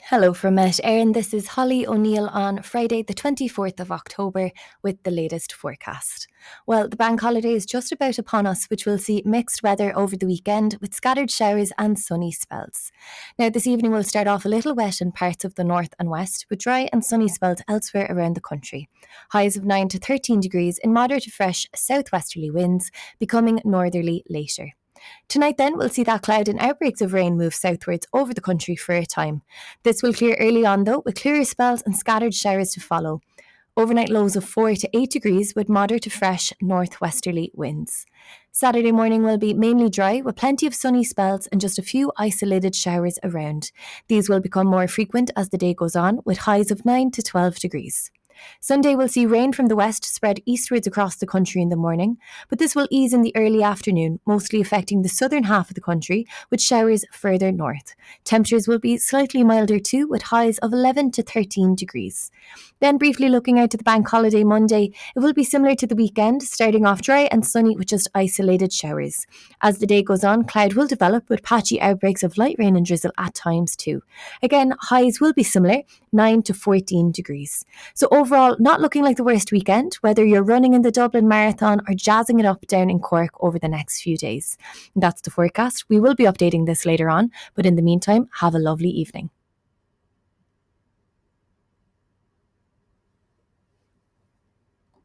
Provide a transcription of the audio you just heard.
Hello from Met Erin. This is Holly O'Neill on Friday, the 24th of October, with the latest forecast. Well, the bank holiday is just about upon us, which will see mixed weather over the weekend with scattered showers and sunny spells. Now, this evening will start off a little wet in parts of the north and west, with dry and sunny spells elsewhere around the country. Highs of 9 to 13 degrees in moderate to fresh southwesterly winds, becoming northerly later. Tonight, then, we'll see that cloud and outbreaks of rain move southwards over the country for a time. This will clear early on, though, with clearer spells and scattered showers to follow. Overnight lows of 4 to 8 degrees with moderate to fresh northwesterly winds. Saturday morning will be mainly dry with plenty of sunny spells and just a few isolated showers around. These will become more frequent as the day goes on, with highs of 9 to 12 degrees. Sunday will see rain from the west spread eastwards across the country in the morning, but this will ease in the early afternoon, mostly affecting the southern half of the country, with showers further north. Temperatures will be slightly milder too, with highs of 11 to 13 degrees. Then briefly looking out to the bank holiday Monday, it will be similar to the weekend, starting off dry and sunny with just isolated showers. As the day goes on, cloud will develop with patchy outbreaks of light rain and drizzle at times too. Again, highs will be similar, 9 to 14 degrees. So overall, not looking like the worst weekend, whether you're running in the Dublin Marathon or jazzing it up down in Cork over the next few days. That's the forecast. We will be updating this later on, but in the meantime, have a lovely evening.